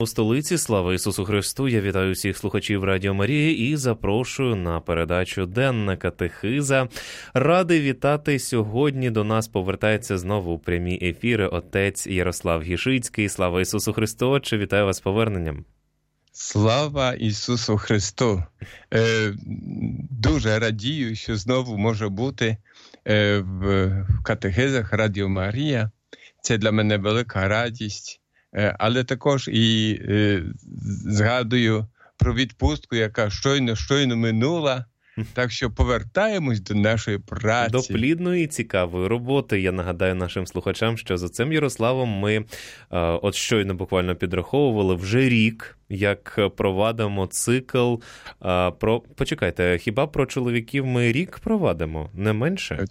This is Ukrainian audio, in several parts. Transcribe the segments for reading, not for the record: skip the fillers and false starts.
У столиці, слава Ісусу Христу, я вітаю всіх слухачів Радіо Марії і запрошую на передачу «Денна катехиза». Радий вітати сьогодні. До нас повертається знову у прямі ефіри отець Ярослав Гішицький. Слава Ісусу Христу, отче, вітаю вас з поверненням. Слава Ісусу Христу! Дуже радію, що знову може бути в катехизах Радіо Марія. Це для мене велика радість. Але також і згадую про відпустку, яка щойно минула. Так що повертаємось до нашої праці. До плідної і цікавої роботи. Я нагадаю нашим слухачам, що з отцем Ярославом ми от щойно буквально підраховували вже рік, як провадимо цикл про... Почекайте, хіба про чоловіків ми рік провадимо? Не менше?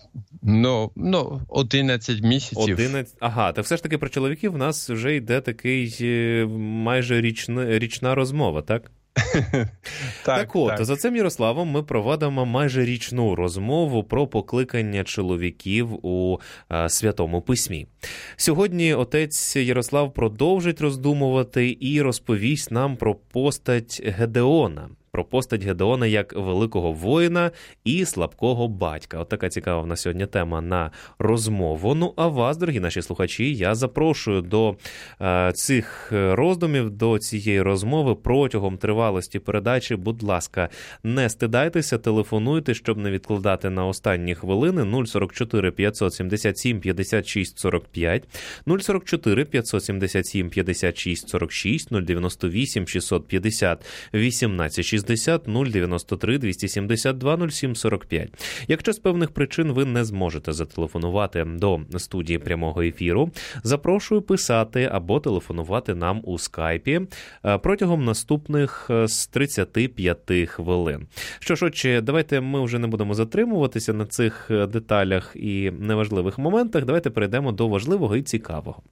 11 місяців. Ага, так все ж таки про чоловіків в нас вже йде такий майже річна розмова, так? Так от, з отцем Ярославом ми проводимо майже річну розмову про покликання чоловіків у Святому Письмі. Сьогодні отець Ярослав продовжить роздумувати і розповість нам про постать Гедеона. Про постать Гедеона як великого воїна і слабкого батька. От така цікава в нас сьогодні тема на розмову. Ну, а вас, дорогі наші слухачі, я запрошую до цих роздумів, до цієї розмови протягом тривалості передачі. Будь ласка, не стидайтеся, телефонуйте, щоб не відкладати на останні хвилини. 044 577 56 45, 044 577 56 46, 098 650 18 60, 093 272 07 45. Якщо з певних причин ви не зможете зателефонувати до студії прямого ефіру, запрошую писати або телефонувати нам у скайпі протягом наступних з 35 хвилин. Що ж, отче, давайте ми вже не будемо затримуватися на цих деталях і неважливих моментах. Давайте перейдемо до важливого і цікавого.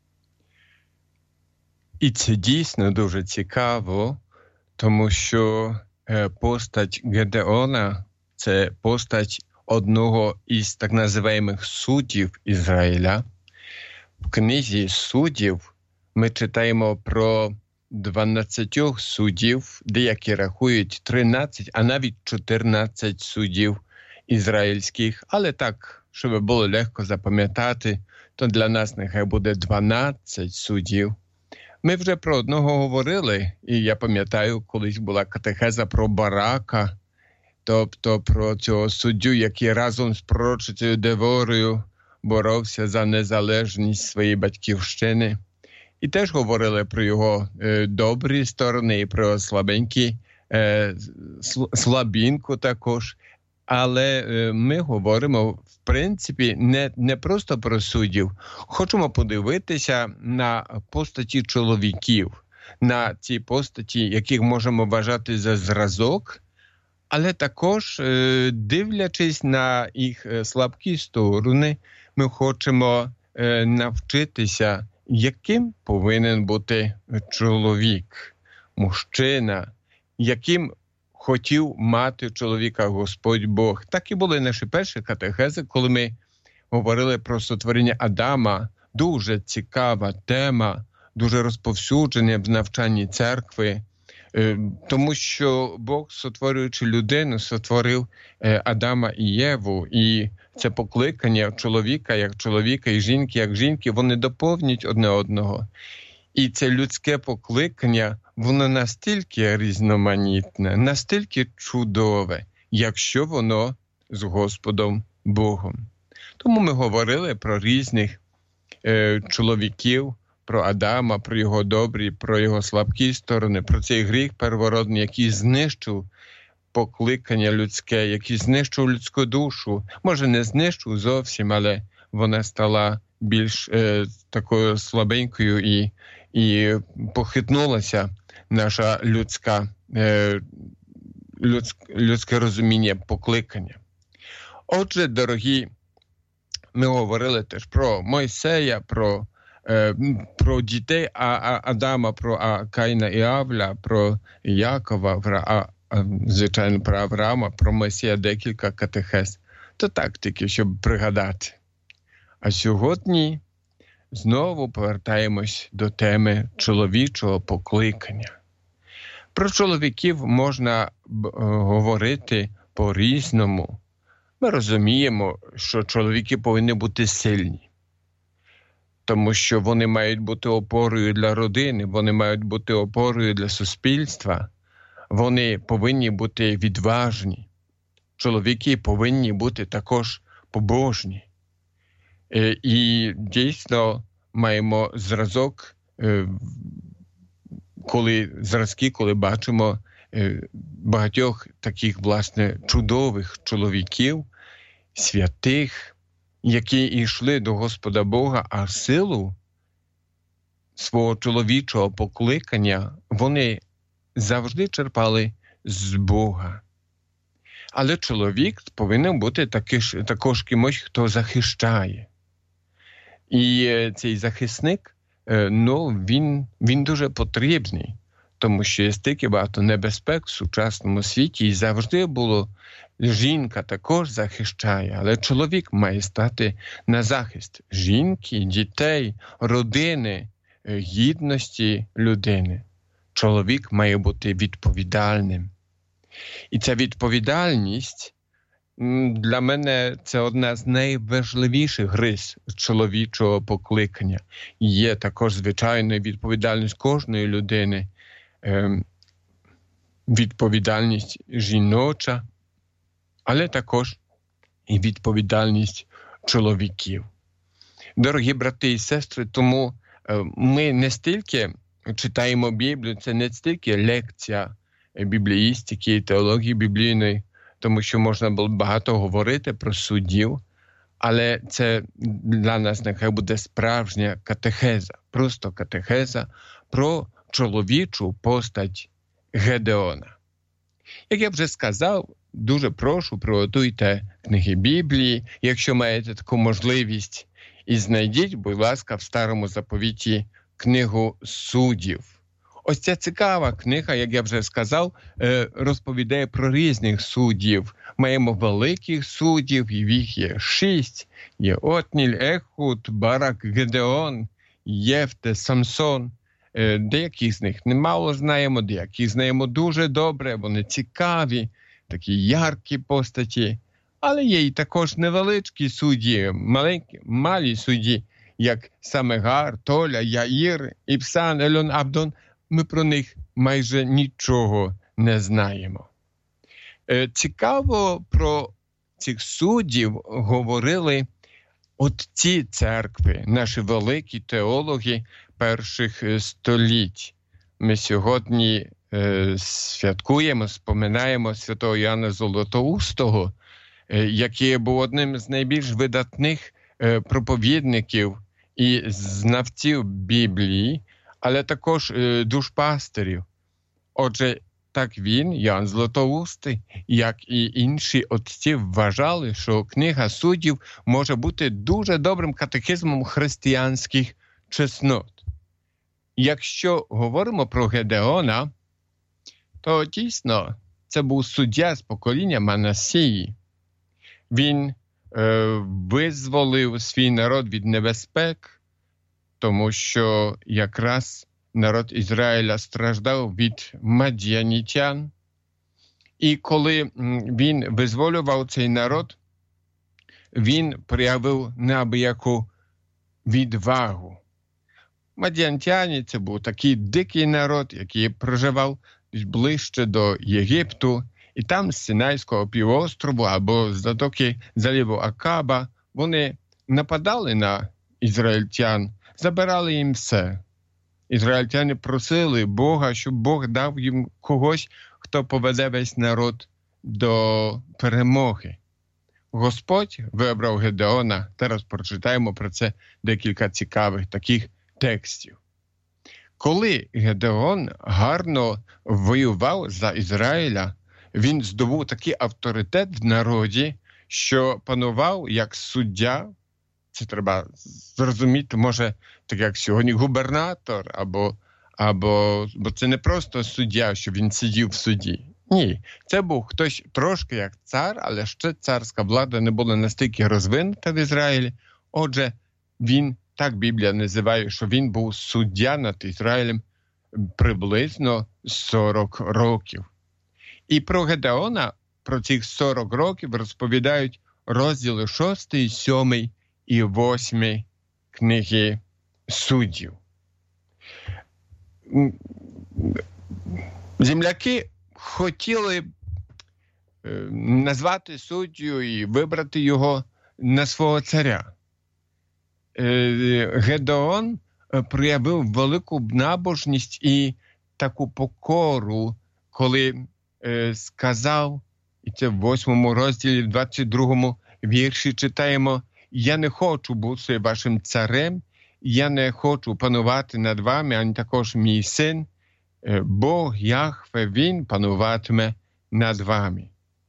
І це дійсно дуже цікаво, тому що постать Гедеона – це постать одного із так називаємих суддів Ізраїля. В книзі суддів ми читаємо про 12 суддів, деякі рахують 13, а навіть 14 суддів ізраїльських. Але так, щоб було легко запам'ятати, то для нас нехай буде 12 суддів. Ми вже про одного говорили, і я пам'ятаю, колись була катехеза про Барака, тобто про цього суддю, який разом з пророчицею Деворою боровся за незалежність своєї батьківщини. І теж говорили про його добрі сторони і про слабінку також. Але ми говоримо, в принципі, не просто про суддів. Хочемо подивитися на постаті чоловіків, на ці постаті, яких можемо вважати за зразок, але також, дивлячись на їх слабкі сторони, ми хочемо навчитися, яким повинен бути чоловік, мужчина, яким хотів мати чоловіка Господь Бог. Так і були наші перші катехези, коли ми говорили про сотворення Адама. Дуже цікава тема, дуже розповсюджена в навчанні церкви, тому що Бог, сотворюючи людину, сотворив Адама і Єву. І це покликання чоловіка як чоловіка і жінки як жінки, вони доповнюють одне одного. І це людське покликання, воно настільки різноманітне, настільки чудове, якщо воно з Господом Богом. Тому ми говорили про різних чоловіків, про Адама, про його добрі, про його слабкі сторони, про цей гріх первородний, який знищив покликання людське, який знищив людську душу. Може, не знищив зовсім, але вона стала більш такою слабенькою і похитнулася наша людське розуміння покликання. Отже, дорогі, ми говорили теж про Мойсея, про дітей Адама, про Каїна і Авля, про Якова, звичайно, про Авраама, про Мойсея декілька катехез. То так тільки, щоб пригадати. А сьогодні знову повертаємось до теми чоловічого покликання. Про чоловіків можна говорити по-різному. Ми розуміємо, що чоловіки повинні бути сильні, тому що вони мають бути опорою для родини, вони мають бути опорою для суспільства, вони повинні бути відважні. Чоловіки повинні бути також побожні. І дійсно маємо зразок, коли бачимо багатьох таких, власне, чудових чоловіків, святих, які йшли до Господа Бога, а силу свого чоловічого покликання вони завжди черпали з Бога. Але чоловік повинен бути також кимось, хто захищає. І цей захисник, він дуже потрібний, тому що є стільки багато небезпек в сучасному світі, і завжди було, жінка також захищає, але чоловік має стати на захист жінки, дітей, родини, гідності людини. Чоловік має бути відповідальним. І ця відповідальність, для мене, це одна з найважливіших рис чоловічого покликання. Є також, звичайно, відповідальність кожної людини, відповідальність жіноча, але також і відповідальність чоловіків. Дорогі брати і сестри, тому ми не стільки читаємо Біблію, це не стільки лекція бібліїстики, теології біблійної, тому що можна було багато говорити про суддів, але це для нас нехай буде справжня катехеза, просто катехеза про чоловічу постать Гедеона. Як я вже сказав, дуже прошу, приготуйте книги Біблії, якщо маєте таку можливість, і знайдіть, будь ласка, в Старому Заповіті книгу Суддів. Ось ця цікава книга, як я вже сказав, розповідає про різних суддів. Маємо великих суддів, і їх є 6. Є Отніль, Ехуд, Барак, Гедеон, Єфте, Самсон. Деяких з них немало знаємо, деяких знаємо дуже добре, вони цікаві, такі яркі постаті. Але є і також невеличкі судді, малі судді, як Самегар, Толя, Яїр, Іпсан, Ельон, Абдон. Ми про них майже нічого не знаємо. Цікаво про цих суддів говорили отці церкви, наші великі теологи перших століть. Ми сьогодні святкуємо, споминаємо святого Іоанна Золотоустого, який був одним з найбільш видатних проповідників і знавців Біблії, але також душпастерів. Отже, так він, Іоанн Златоустий, як і інші отці, вважали, що книга Суддів може бути дуже добрим катехизмом християнських чеснот. Якщо говоримо про Гедеона, то дійсно це був суддя з покоління Манасії. Він визволив свій народ від небезпек, тому що якраз народ Ізраїля страждав від мадіанітян. І коли він визволював цей народ, він проявив неабияку відвагу. Мадіантяни – це був такий дикий народ, який проживав ближче до Єгипту, і там з Синайського півострову або з затоки заліву Акаба вони нападали на ізраїльтян, забирали їм все. Ізраїльтяни просили Бога, щоб Бог дав їм когось, хто поведе весь народ до перемоги. Господь вибрав Гедеона. Зараз прочитаємо про це декілька цікавих таких текстів. Коли Гедеон гарно воював за Ізраїля, він здобув такий авторитет в народі, що панував як суддя. Це треба зрозуміти, може, так як сьогодні губернатор, бо це не просто суддя, що він сидів в суді. Ні, це був хтось трошки як цар, але ще царська влада не була настільки розвинута в Ізраїлі. Отже, він так Біблія називає, що він був суддя над Ізраїлем приблизно 40 років. І про Гедеона, про цих 40 років розповідають розділи 6, 7 і 8 книги Суддів. Земляки хотіли назвати суддю і вибрати його на свого царя. Гедеон проявив велику набожність і таку покору, коли сказав, і це в 8 розділі, в 22 вірші читаємо: «Я не хочу бути вашим царем, я не хочу панувати над вами, ані також мій син, Бог Яхве, він пануватиме над вами».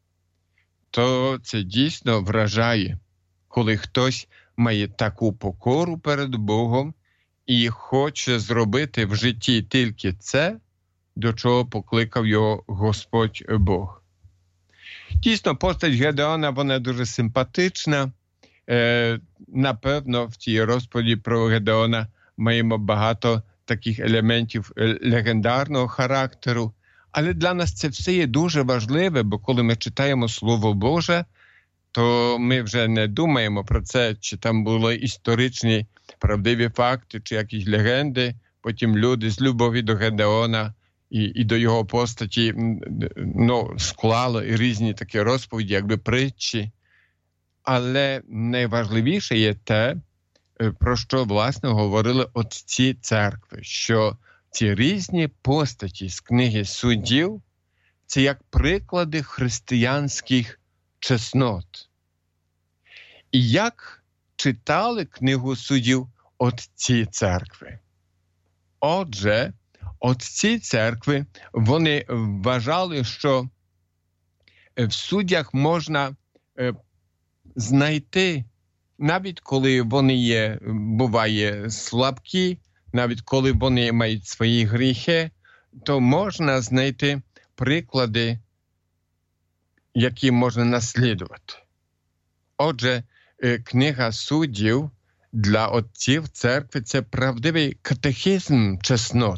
То це дійсно вражає, коли хтось має таку покору перед Богом і хоче зробити в житті тільки це, до чого покликав його Господь Бог. Дійсно, постать Гедеона, вона дуже симпатична. Напевно, в цій розповіді про Гедеона маємо багато таких елементів легендарного характеру. Але для нас це все є дуже важливе, бо коли ми читаємо Слово Боже, то ми вже не думаємо про це, чи там були історичні правдиві факти, чи якісь легенди. Потім люди з любові до Гедеона і до його постаті склали різні такі розповіді, якби притчі. Але найважливіше є те, про що, власне, говорили отці церкви, що ці різні постаті з книги Суддів – це як приклади християнських чеснот. І як читали книгу Суддів отці церкви? Отже, отці церкви, вони вважали, що в суддях можна знайти, навіть коли вони є, буває, слабкі, навіть коли вони мають свої гріхи, то можна знайти приклади, які можна наслідувати. Отже, книга Суддів для отців церкви – це правдивий катехизм чеснот.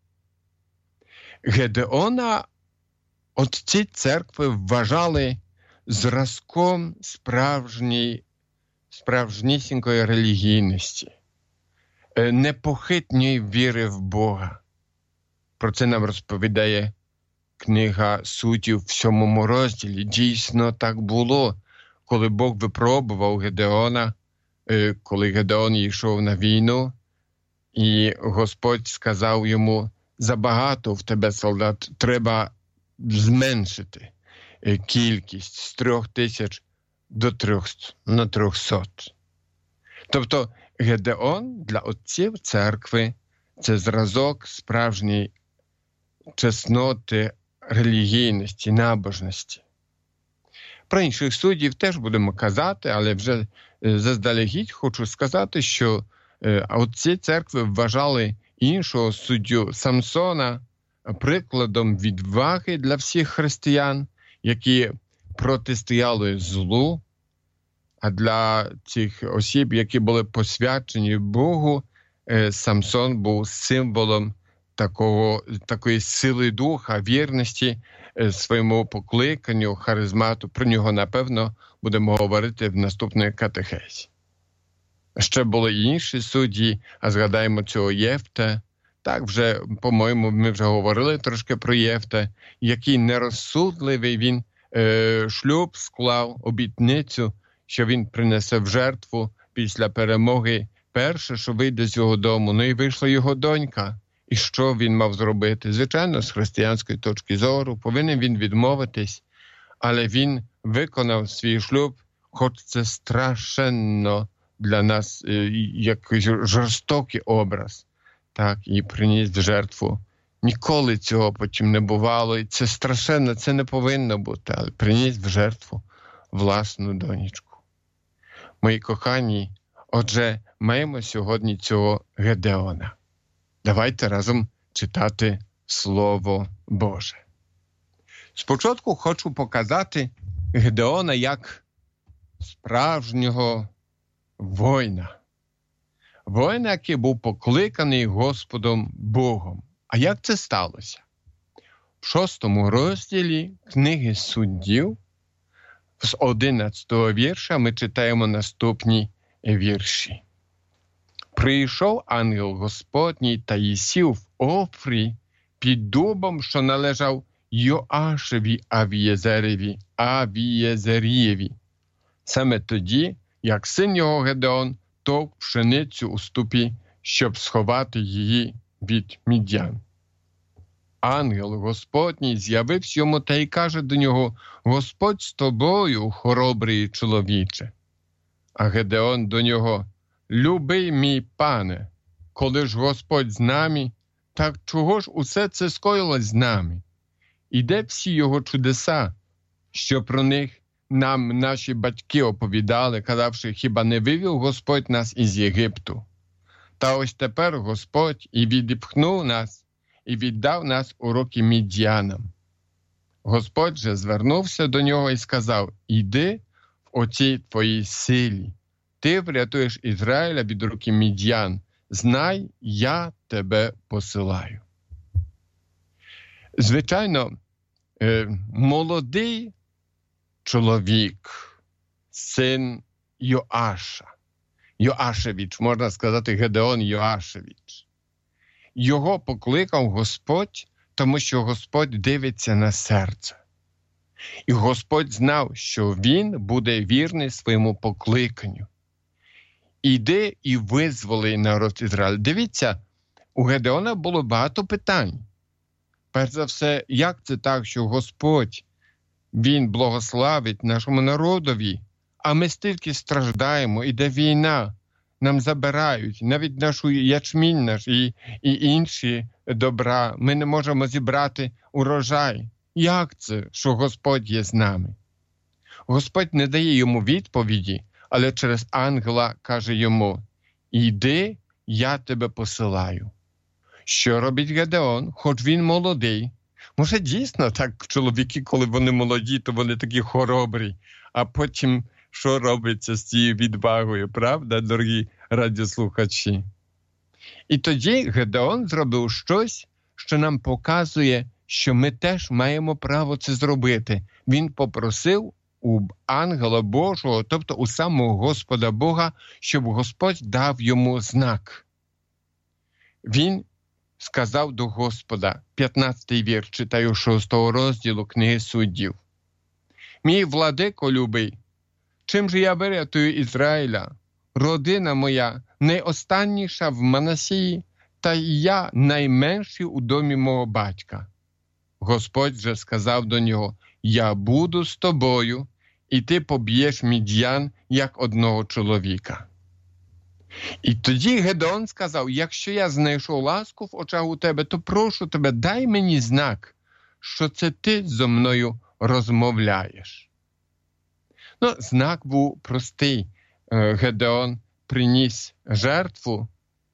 Гедеона отці церкви вважали зразком справжнісінької релігійності, непохитної віри в Бога. Про це нам розповідає книга Суддів в 7 розділі. Дійсно так було, коли Бог випробував Гедеона, коли Гедеон йшов на війну, і Господь сказав йому: забагато в тебе солдат, треба зменшити кількість з 3000 до 300. Тобто Гедеон для отців церкви – це зразок справжньої чесноти, релігійності, набожності. Про інших суддів теж будемо казати, але вже заздалегідь хочу сказати, що отці церкви вважали іншого суддю Самсона прикладом відваги для всіх християн, які протистояли злу, а для цих осіб, які були посвячені Богу, Самсон був символом такої сили духа, вірності своєму покликанню, харизмату. Про нього, напевно, будемо говорити в наступної катехезі. Ще були і інші судді, а згадаємо цього Єфте. Так, вже, по-моєму, ми вже говорили трошки про Єфте, який нерозсудливий, він шлюб склав, обітницю, що він принесе в жертву після перемоги перше, що вийде з його дому. Ну і вийшла його донька. І що він мав зробити? Звичайно, з християнської точки зору повинен він відмовитись, але він виконав свій шлюб, хоч це страшенно для нас, як жорстокий образ, так, і приніс в жертву. Ніколи цього потім не бувало, і це страшенно, це не повинно бути, але приніс в жертву власну донечку. Мої кохані, отже, маємо сьогодні цього Гедеона. Давайте разом читати Слово Боже. Спочатку хочу показати Гедеона як справжнього воїна. Воїн, який був покликаний Господом Богом. А як це сталося? В 6 розділі книги Суддів, з 11-го вірша, ми читаємо наступні вірші. «Прийшов ангел Господній та й сів в Офрі під дубом, що належав Йоашеві Авієзерієві. Саме тоді, як син його Гедеон товк пшеницю у ступі, щоб сховати її від мідян. Ангел Господній з'явився йому та й каже до нього: Господь з тобою, хоробрий чоловіче. А Гедеон до нього: Любий мій пане, коли ж Господь з нами, так чого ж усе це скоїлось з нами? І де всі його чудеса, що про них нам наші батьки оповідали, казавши, хіба не вивів Господь нас із Єгипту? Та ось тепер Господь і відіпхнув нас, і віддав нас у руки мідянам. Господь же звернувся до нього і сказав: Іди в оцій твоїй силі, ти врятуєш Ізраїля від руки мідян, знай, я тебе посилаю. Звичайно, молодий чоловік, син Йоаша, Йоашевич, можна сказати, Гедеон Йоашевич. Його покликав Господь, тому що Господь дивиться на серце. І Господь знав, що він буде вірний своєму покликанню. Іди і визволи народ Ізраїля. Дивіться, у Гедеона було багато питань. Перш за все, як це так, що Господь, він благословить нашому народові, а ми стільки страждаємо, іде війна, нам забирають, навіть нашу ячмінь наш і інші добра, ми не можемо зібрати урожай. Як це, що Господь є з нами? Господь не дає йому відповіді, але через ангела каже йому: «Іди, я тебе посилаю». Що робить Гедеон, хоч він молодий? Може, дійсно так чоловіки, коли вони молоді, то вони такі хоробрі, а потім що робиться з цією відвагою, правда, дорогі радіослухачі? І тоді Гедеон зробив щось, що нам показує, що ми теж маємо право це зробити. Він попросив у ангела Божого, тобто у самого Господа Бога, щоб Господь дав йому знак. Він сказав до Господа, 15-й вірш, читаю 6-го розділу книги Суддів: «Мій владико любий, чим же я вирятую Ізраїля? Родина моя найостанніша в Манасії, та й я найменший у домі мого батька». Господь же сказав до нього: «Я буду з тобою, і ти поб'єш мідян, як одного чоловіка». І тоді Гедеон сказав: «Якщо я знайшов ласку в очах у тебе, то прошу тебе, дай мені знак, що це ти зо мною розмовляєш». Знак був простий. Гедеон приніс жертву,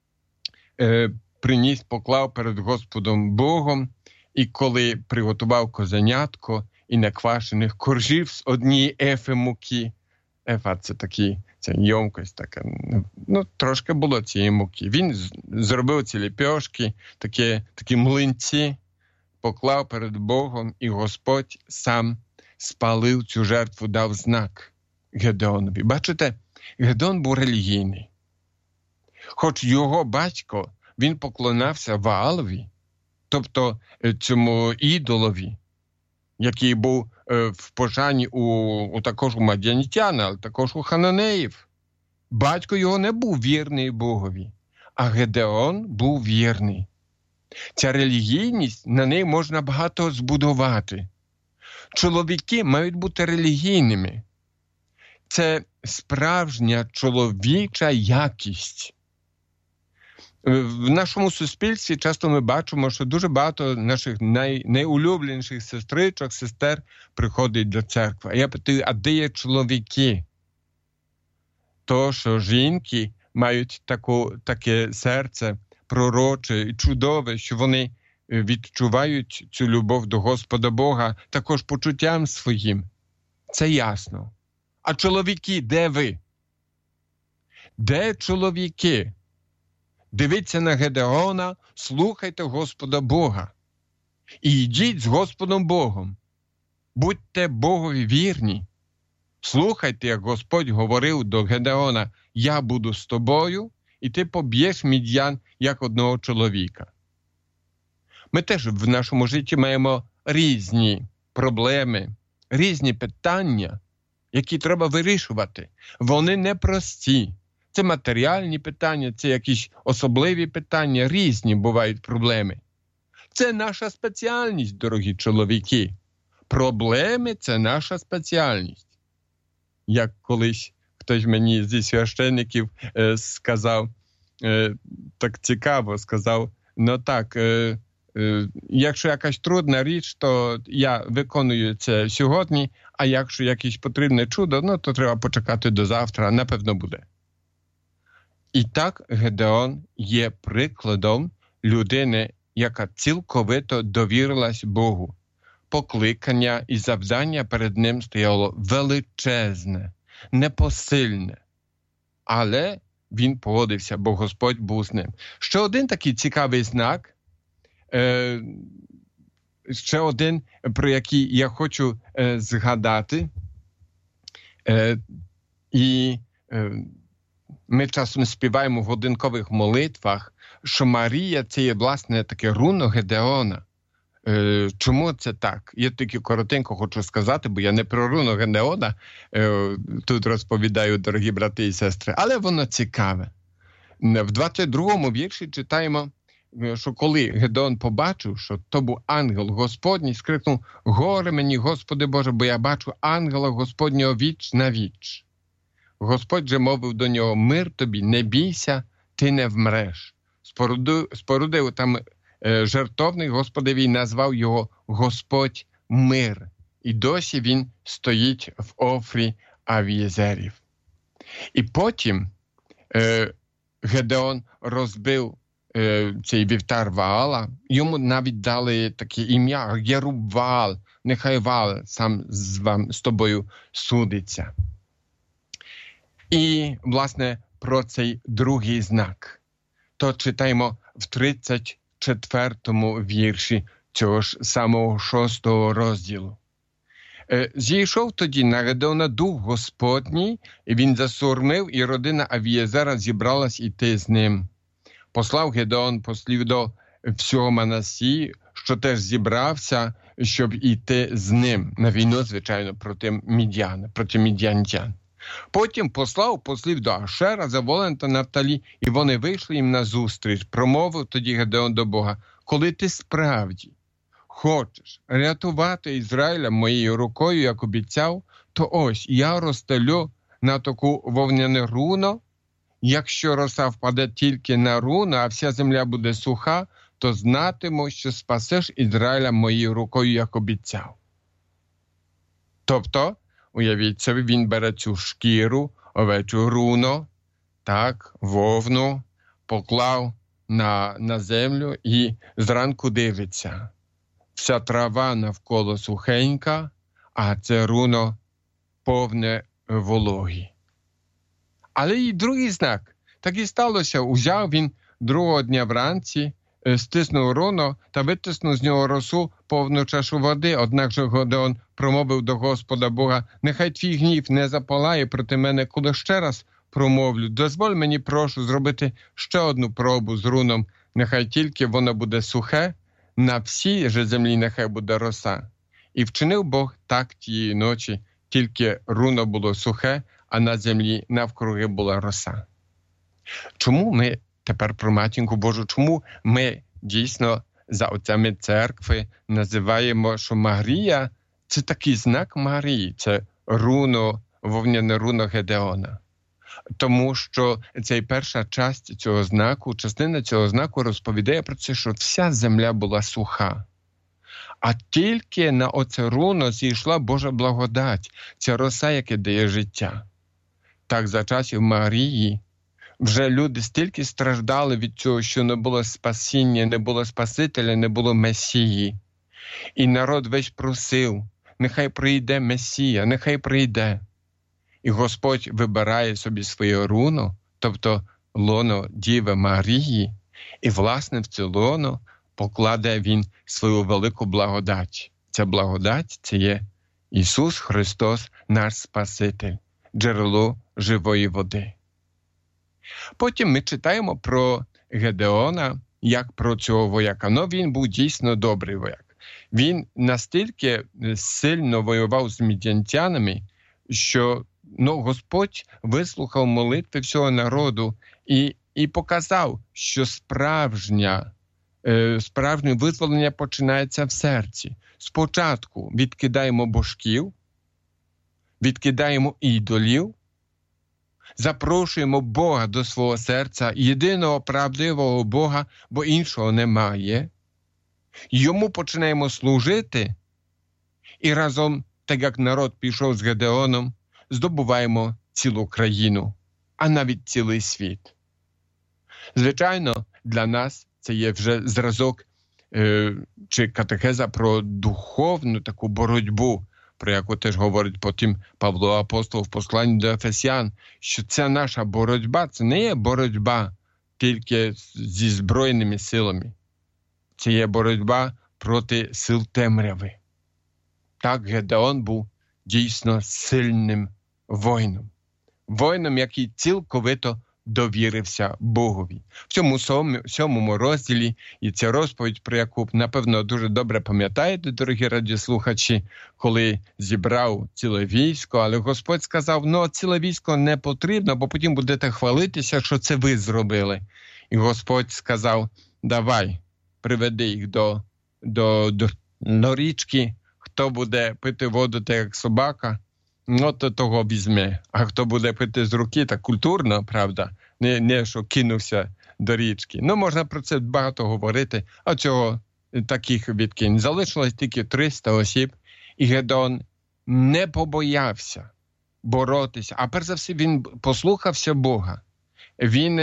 поклав перед Господом Богом, і коли приготував козенятко і неквашених коржів з однієї ефи муки, ефа – це ємкость така, трошки було цієї муки. Він зробив ці ліпьошки, такі млинці, поклав перед Богом, і Господь сам спалив цю жертву, дав знак Гедеонові. Бачите, Гедеон був релігійний. Хоч його батько, він поклонявся Ваалові, тобто цьому ідолові, який був в пошані також у мадіанітян, але також у хананеїв. Батько його не був вірний Богові, а Гедеон був вірний. Ця релігійність, на неї можна багато збудувати. Чоловіки мають бути релігійними. Це справжня чоловіча якість. В нашому суспільстві часто ми бачимо, що дуже багато наших найулюбленіших сестричок, сестер приходять до церкви. А я питаю, а де є чоловіки? То, що жінки мають таке серце пророче і чудове, що вони відчувають цю любов до Господа Бога також почуттям своїм. Це ясно. А чоловіки, де ви? Де чоловіки? Дивіться на Гедеона, слухайте Господа Бога. І йдіть з Господом Богом. Будьте Богові вірні. Слухайте, як Господь говорив до Гедеона: «Я буду з тобою, і ти поб'єш мідян, як одного чоловіка». Ми теж в нашому житті маємо різні проблеми, різні питання, які треба вирішувати. Вони непрості. Це матеріальні питання, це якісь особливі питання, різні бувають проблеми. Це наша спеціальність, дорогі чоловіки. Проблеми – це наша спеціальність. Як колись хтось мені зі священників сказав, так цікаво сказав, якщо якась трудна річ, то я виконую це сьогодні, а якщо якесь потрібне чудо, то треба почекати до завтра, напевно буде. І так Гедеон є прикладом людини, яка цілковито довірилась Богу. Покликання і завдання перед ним стояло величезне, непосильне. Але він погодився, бо Господь був з ним. Ще один такий цікавий знак, ще один, про який я хочу згадати. Ми часом співаємо в годинкових молитвах, що Марія – це є, власне, таке руно Гедеона. Чому це так? Я тільки коротенько хочу сказати, бо я не про руно Гедеона тут розповідаю, дорогі брати і сестри, але воно цікаве. В 22-му вірші читаємо, що коли Гедеон побачив, що то був ангел Господній, скрикнув: «Горе мені, Господи Боже, бо я бачу ангела Господнього віч на віч». Господь же мовив до нього: «Мир тобі, не бійся, ти не вмреш». Спорудив там жертовник Господеві, назвав його Господь мир. І досі він стоїть в Офрі Авієзерів. І потім Гедеон розбив цей вівтар Ваала. Йому навіть дали таке ім'я – Єруб-Ваал. Нехай Ваал сам з тобою судиться. І, власне, про цей другий знак. То читаємо в 34-му вірші цього ж самого 6-го розділу. «Зійшов тоді на Гедеона дух Господній, і він засурмив, і родина Авієзера зібралась іти з ним. Послав Гедеон послів до всього Манасії, що теж зібрався, щоб іти з ним на війну, звичайно, проти мідянтян. Потім послав послів до Ашера, Заволен та Нафталі, і вони вийшли їм назустріч. Промовив тоді Гедеон до Бога: «Коли ти справді хочеш рятувати Ізраїля моєю рукою, як обіцяв, то ось я розстелю на таку вовняне руно. Якщо роса впаде тільки на руно, а вся земля буде суха, то знатиму, що спасеш Ізраїля моєю рукою, як обіцяв». Тобто, уявіть собі, він бере цю шкіру, овечу руно, так, вовну, поклав на землю і зранку дивиться. Вся трава навколо сухенька, а це руно повне вологі. Але і другий знак. Так і сталося. Узяв він другого дня вранці, стиснув руно та витиснув з нього росу повну чашу води. Однак же Гедеон промовив до Господа Бога: «Нехай твій гнів не запалає проти мене, коли ще раз промовлю. Дозволь мені, прошу, зробити ще одну пробу з руном. Нехай тільки воно буде сухе, на всій же землі нехай буде роса». І вчинив Бог так тієї ночі, тільки руно було сухе, а на землі навкруги була роса. Чому ми тепер про Матінку Божу, чому ми дійсно за отцями церкви називаємо, що Марія – це такий знак Марії, це руно, вовняне руно Гедеона? Тому що ця перша частина цього знаку розповідає про це, що вся земля була суха. А тільки на оце руно зійшла Божа благодать, ця роса, яка дає життя. Так за часів Марії вже люди стільки страждали від цього, що не було спасіння, не було Спасителя, не було Месії. І народ весь просив: нехай прийде Месія, нехай прийде. І Господь вибирає собі своє руно, тобто лоно Діви Марії, і, власне, в це лоно покладе він свою велику благодать. Ця благодать – це є Ісус Христос, наш Спаситель, джерело живої води. Потім ми читаємо про Гедеона, як про цього вояка. Ну, він був дійсно добрий вояк. Він настільки сильно воював з мідіантянами, що Господь вислухав молитви всього народу і показав, що справжнє визволення починається в серці. Спочатку відкидаємо божків, відкидаємо ідолів, запрошуємо Бога до свого серця, єдиного правдивого Бога, бо іншого немає. Йому починаємо служити і разом, так як народ пішов з Гедеоном, здобуваємо цілу країну, а навіть цілий світ. Звичайно, для нас це є вже зразок чи катехеза про духовну таку боротьбу, про яку теж говорить потім Павло Апостол в посланні до Ефесян, що це наша боротьба, це не є боротьба тільки зі збройними силами. Це є боротьба проти сил темряви. Так, Гедеон був дійсно сильним воїном. Воїном, який цілковито довірився Богові. В цьому 7 розділі, і ця розповідь, про яку, напевно, дуже добре пам'ятаєте, дорогі радіослухачі, коли зібрав ціле військо, але Господь сказав, ціле військо не потрібно, бо потім будете хвалитися, що це ви зробили. І Господь сказав, давай, приведи їх до річки, хто буде пити воду так, як собака, то того візьме. А хто буде пити з руки, так культурно, правда, не що кинувся до річки. Можна про це багато говорити, а цього таких відкинь. Залишилось тільки 300 осіб, і Гедеон не побоявся боротися. А перш за все, він послухався Бога. Він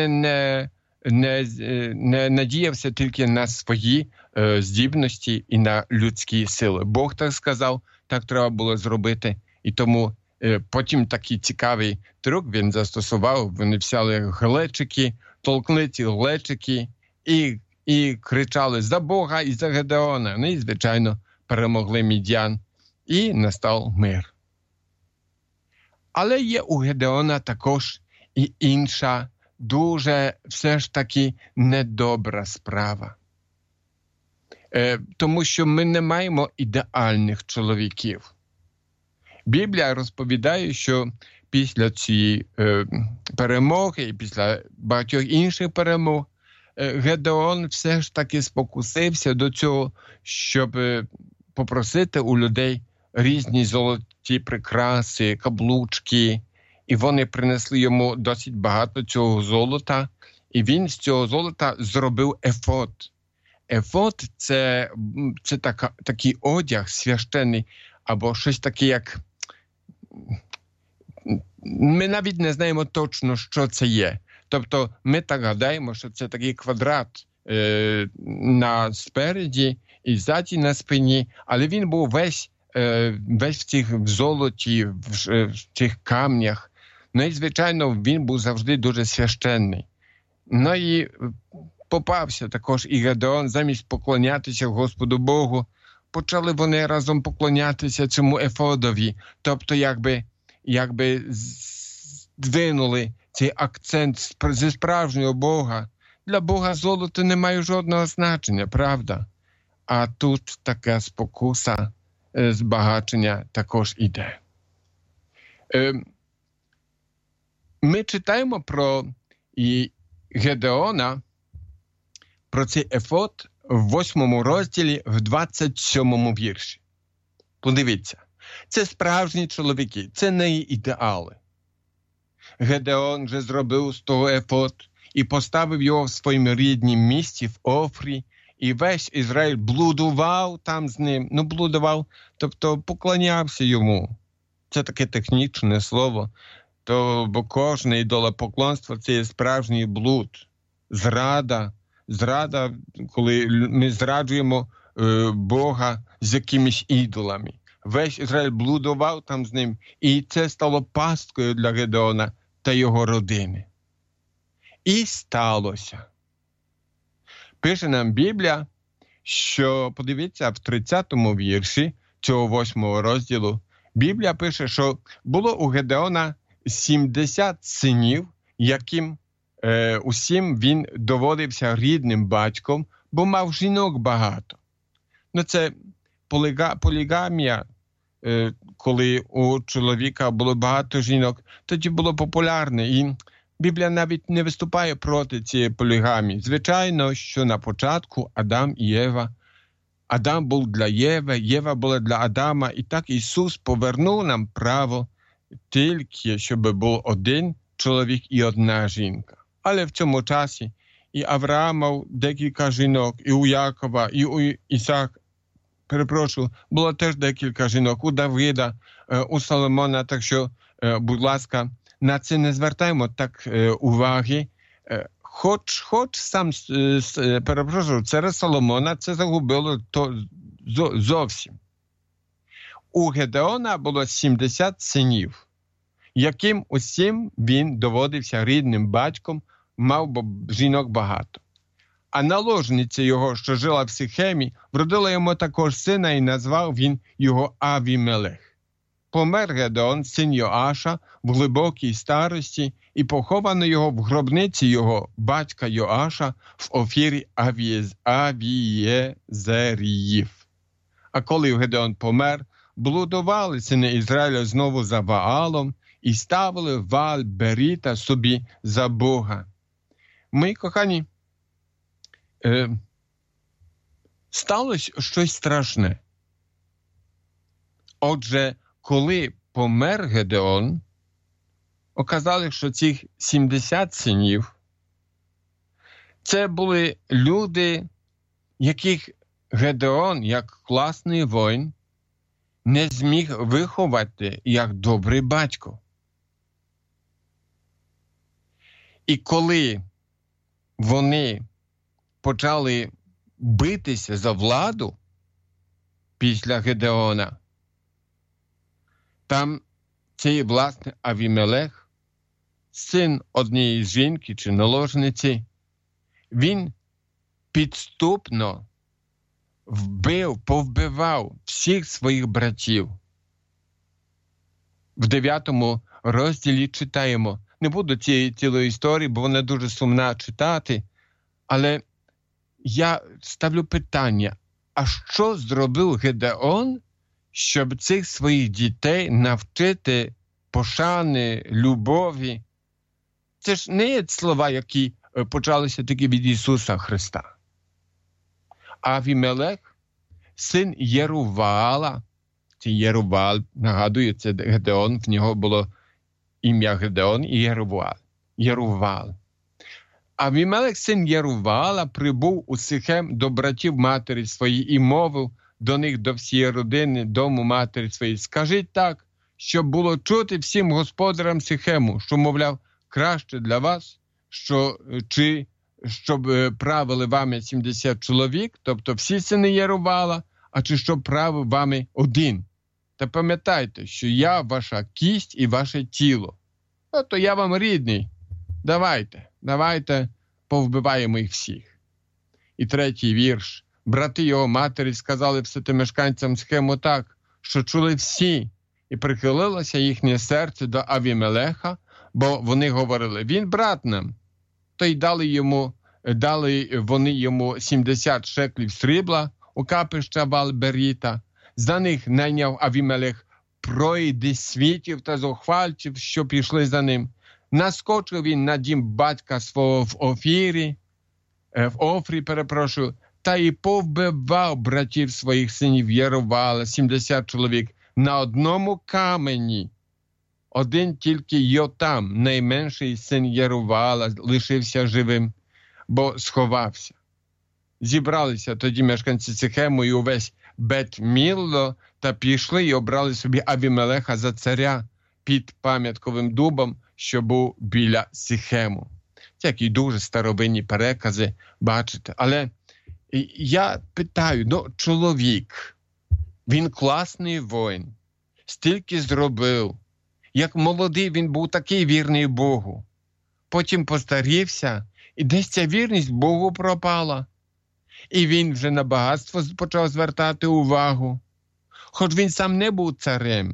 не надіявся тільки на свої здібності і на людські сили. Бог так сказав, так треба було зробити. І тому потім такий цікавий трюк він застосував. Вони взяли глечики, толкли ці глечики і кричали за Бога і за Гедеона. І, звичайно, перемогли мідян. І настав мир. Але є у Гедеона також і інша, дуже все ж таки недобра справа. Тому що ми не маємо ідеальних чоловіків. Біблія розповідає, що після цієї перемоги і після багатьох інших перемог Гедеон все ж таки спокусився до цього, щоб попросити у людей різні золоті прикраси, каблучки, і вони принесли йому досить багато цього золота, і він з цього золота зробив ефод. Ефод – це такий одяг священний, або щось таке, як... Ми навіть не знаємо точно, що це є. Тобто ми так гадаємо, що це такий квадрат спереді і ззаді на спині, але він був весь в золоті, в цих камнях. І, звичайно, він був завжди дуже священний. І попався також і Гедеон, замість поклонятися Господу Богу, почали вони разом поклонятися цьому ефодові. Тобто, якби здвинули цей акцент зі справжнього Бога. Для Бога золото не має жодного значення, правда? А тут така спокуса збагачення також іде. Ми читаємо про Гедеона, про цей ефод в 8 розділі, в 27 вірші. Подивіться, це справжні чоловіки, це не ідеали. Гедеон вже зробив з того ефод і поставив його в своєму ріднім місті, в Офрі, і весь Ізраїль блудував там з ним. Блудував, тобто поклонявся йому. Це таке технічне слово, бо кожне ідолопоклонство – це є справжній блуд. Зрада, коли ми зраджуємо Бога з якимись ідолами. Весь Ізраїль блудував там з ним, і це стало пасткою для Гедеона та його родини. І сталося. Пише нам Біблія, що, подивіться, в 30-му вірші цього 8-го розділу, Біблія пише, що було у Гедеона 70 синів, яким усім він доводився рідним батьком, бо мав жінок багато. Це полігамія, коли у чоловіка було багато жінок, тоді було популярне. І Біблія навіть не виступає проти цієї полігамії. Звичайно, що на початку Адам і Єва. Адам був для Єви, Єва була для Адама. І так Ісус повернув нам право тільки, щоб був один чоловік і одна жінка. Але в цьому часі і Авраам мав декілька жінок, і у Якова, і у Ісаака, було теж декілька жінок, у Давида, у Соломона, так що, будь ласка, на це не звертаємо так уваги. Хоч сам, царя Соломона це загубило то зовсім. У Гедеона було 70 синів, яким усім він доводився рідним батьком, мав жінок багато. А наложниця його, що жила в Сихемі, вродила йому також сина і назвав він його Авімелех. Помер Гедеон, син Йоаша, в глибокій старості, і поховано його в гробниці його батька Йоаша в Офірі Авієзеріїв. А коли Гедеон помер, блудували сини Ізраїля знову за Ваалом і ставили Вааль-Беріта собі за Бога. Мої кохані, сталося щось страшне. Отже, коли помер Гедеон, оказалось, що цих 70 синів – це були люди, яких Гедеон, як класний воїн, не зміг виховати як добрий батько. І коли вони почали битися за владу після Гедеона, там цей, власне, Авімелех, син однієї жінки чи наложниці, він підступно повбивав всіх своїх братів. В 9-му розділі читаємо. Не буду цієї цілої історії, бо вона дуже сумна читати, але я ставлю питання, а що зробив Гедеон, щоб цих своїх дітей навчити пошани, любові? Це ж не є слова, які почалися тільки від Ісуса Христа. Авімелех, син Єруваала, це Єруваал, нагадую, це Гедеон, в нього було ім'я Гедеон і Єруваал. Авімелех, син Єруваала, прибув у Сихем до братів матері своєї і мовив до них, до всієї родини, дому матері своєї: скажіть так, щоб було чути всім господарям Сихему, що, мовляв, краще для вас, щоб правили вами 70 чоловік, тобто всі сини Єруваала, а чи щоб правив вами один. Та пам'ятайте, що я ваша кість і ваше тіло. То я вам рідний. Давайте повбиваємо їх всіх. І 3-й вірш. Брати його матері сказали мешканцям Сихему так, що чули всі, і прихилилося їхнє серце до Авімелеха, бо вони говорили: він брат нам. То й дали вони йому 70 шеклів срібла у капища Вааль-Беріта. За них найняв Авімелех пройдисвітів та зухвальців, що пішли за ним. Наскочив він на дім батька свого в Офрі, та й повбивав братів своїх синів Єруваала, 70 чоловік, на одному камені. Один тільки Йотам, найменший син Єруваала, лишився живим, бо сховався. Зібралися тоді мешканці Сихему і увесь Бет-Мілло та пішли і обрали собі Авімелеха за царя під пам'ятковим дубом, що був біля Сихему. Це які дуже старовинні перекази, бачите. Але я питаю, чоловік, він класний воїн, стільки зробив. Як молодий він був такий вірний Богу. потім постарівся, і десь ця вірність Богу пропала. І він вже на багатство почав звертати увагу. Хоч він сам не був царем,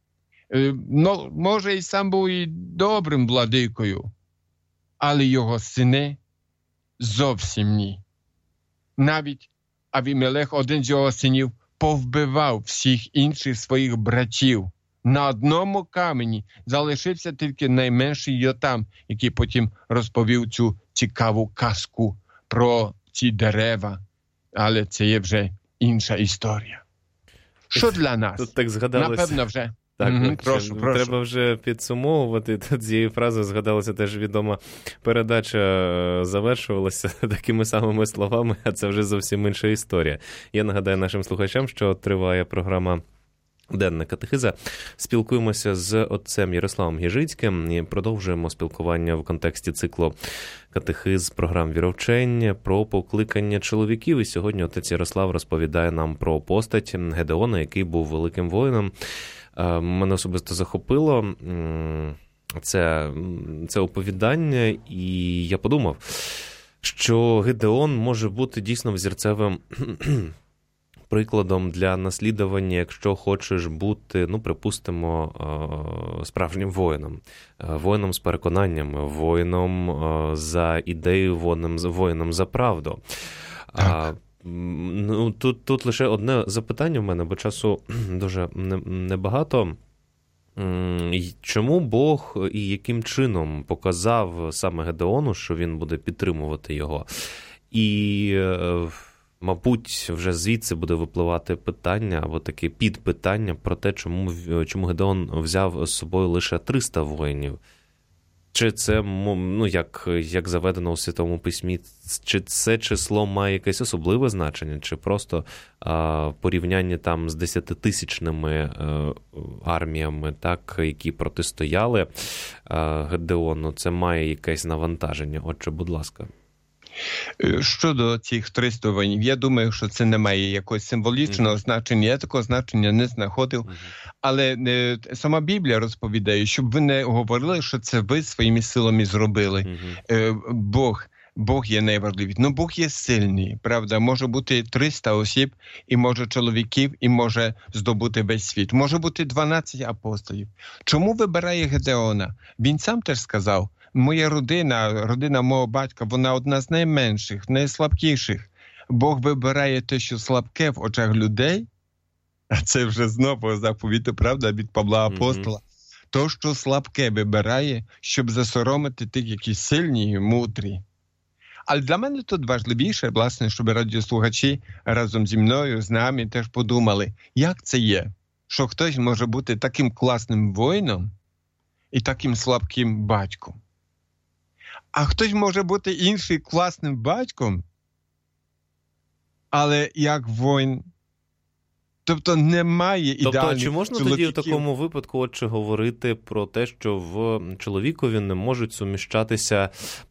може і сам був і добрим владикою, але його сини зовсім ні. Навіть Авімелех, один з його синів, повбивав всіх інших своїх братів. На одному камені залишився тільки найменший Йотам, який потім розповів цю цікаву казку про ці дерева. Але це є вже інша історія. Що для нас? Тут так згадалося. Напевно вже. Так, прошу. Треба вже підсумовувати. Тут цією фразою згадалася теж відома передача, завершувалася такими самими словами, а це вже зовсім інша історія. Я нагадаю нашим слухачам, що триває програма «Денна катехиза». Спілкуємося з отцем Ярославом Гіжицьким і продовжуємо спілкування в контексті циклу катехиз програм віровчень про покликання чоловіків. І сьогодні отець Ярослав розповідає нам про постать Гедеона, який був великим воїном. Мене особисто захопило це оповідання, і я подумав, що Гедеон може бути дійсно взірцевим прикладом для наслідування, якщо хочеш бути, припустимо, справжнім воїном. Воїном з переконаннями, воїном за ідею, воїном за правду. Тут лише одне запитання в мене, бо часу дуже небагато. Чому Бог і яким чином показав саме Гедеону, що він буде підтримувати його? І, мабуть, вже звідси буде випливати питання, або таке підпитання про те, чому Гедеон взяв з собою лише 300 воїнів. Чи це, як заведено у Святому Письмі, чи це число має якесь особливе значення, чи просто порівняння там з 10-тисячними арміями, так, які протистояли Гедеону, це має якесь навантаження? Отже, будь ласка. Щодо цих 300 воїнів, я думаю, що це не має якогось символічного значення, я такого значення не знаходив. Але сама Біблія розповідає, щоб ви не говорили, що це ви своїми силами зробили. Бог є найважливіший. Бог є сильний, правда? Може бути 300 осіб, і може чоловіків, і може здобути весь світ. Може бути 12 апостолів. Чому вибирає Гедеона? Він сам теж сказав, моя родина мого батька, вона одна з найменших, найслабкіших. Бог вибирає те, що слабке в очах людей, а це вже знову заповіти, правда, від Павла Апостола. То, що слабке вибирає, щоб засоромити тих, які сильні і мудрі. Але для мене тут важливіше, власне, щоб радіослухачі разом зі мною, з нами теж подумали, як це є, що хтось може бути таким класним воїном і таким слабким батьком. А хтось може бути інший класним батьком, але як воїн. Тобто немає ідеальних чоловіків. Тобто, чи можна тоді в такому випадку говорити про те, що в чоловікові не можуть суміщатися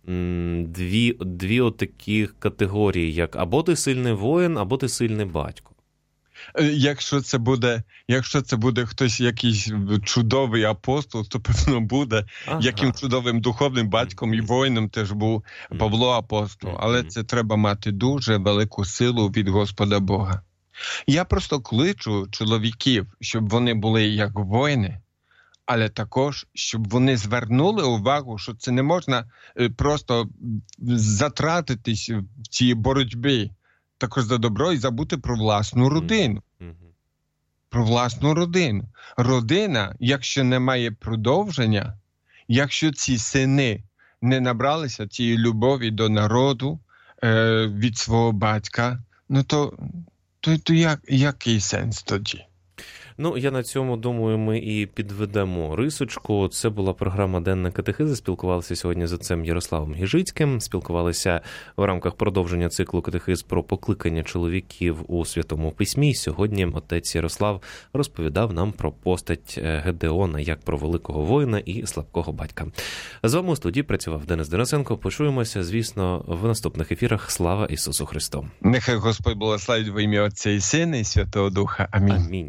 дві отакі категорії, як або ти сильний воїн, або ти сильний батько? Якщо це буде хтось, якийсь чудовий апостол, то певно буде. Яким чудовим духовним батьком і воїном теж був Павло Апостол. Але це треба мати дуже велику силу від Господа Бога. Я просто кличу чоловіків, щоб вони були як воїни, але також, щоб вони звернули увагу, що це не можна просто затратитись в цій боротьбі також за добро і забути про власну родину. Про власну родину. Родина, якщо не має продовження, якщо ці сини не набралися цієї любові до народу від свого батька, то який сенс тоді? Я на цьому, думаю, ми і підведемо рисочку. Це була програма «Денна катехиза». Спілкувалися сьогодні з отцем Ярославом Гіжицьким. Спілкувалися в рамках продовження циклу катехиз про покликання чоловіків у Святому Письмі. Сьогодні отець Ярослав розповідав нам про постать Гедеона, як про великого воїна і слабкого батька. З вами у студії працював Денис Денисенко. Почуємося, звісно, в наступних ефірах. Слава Ісусу Христу! Нехай Господь благословить во ім'я Отця і Сина і Святого Духа. Амінь.